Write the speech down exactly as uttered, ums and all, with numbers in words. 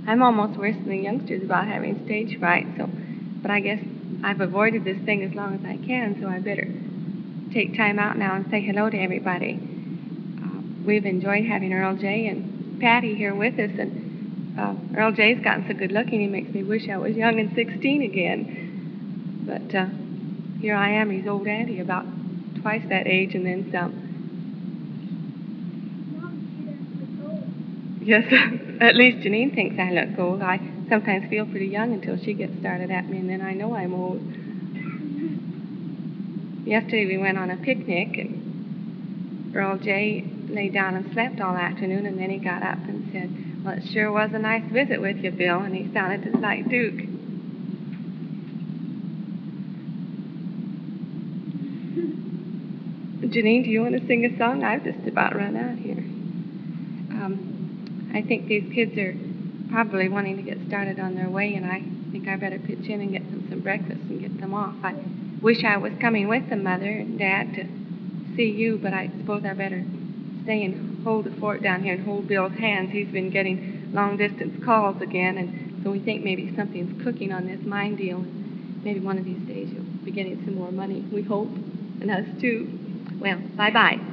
I'm almost worse than the youngsters about having stage fright, so, but I guess I've avoided this thing as long as I can, so I better take time out now and say hello to everybody. Uh, we've enjoyed having Earl J. and Patty here with us, and uh, Earl J.'s gotten so good looking he makes me wish I was young and sixteen again. But uh, here I am, he's old Auntie, about twice that age and then some. Yes, at least Janine thinks I look old. I sometimes feel pretty young until she gets started at me, and then I know I'm old. Yesterday we went on a picnic, and Earl J. lay down and slept all afternoon, and then he got up and said, "Well, it sure was a nice visit with you, Bill," and he sounded just like Duke. Janine, do you want to sing a song? I've just about run out here. Um, I think these kids are probably wanting to get started on their way, and I think I better pitch in and get them some breakfast and get them off. I wish I was coming with them, Mother and Dad, to see you, but I suppose I better stay and hold the fort down here and hold Bill's hands. He's been getting long-distance calls again, and so we think maybe something's cooking on this mine deal. Maybe one of these days you'll be getting some more money, we hope, and us too. Well, bye-bye.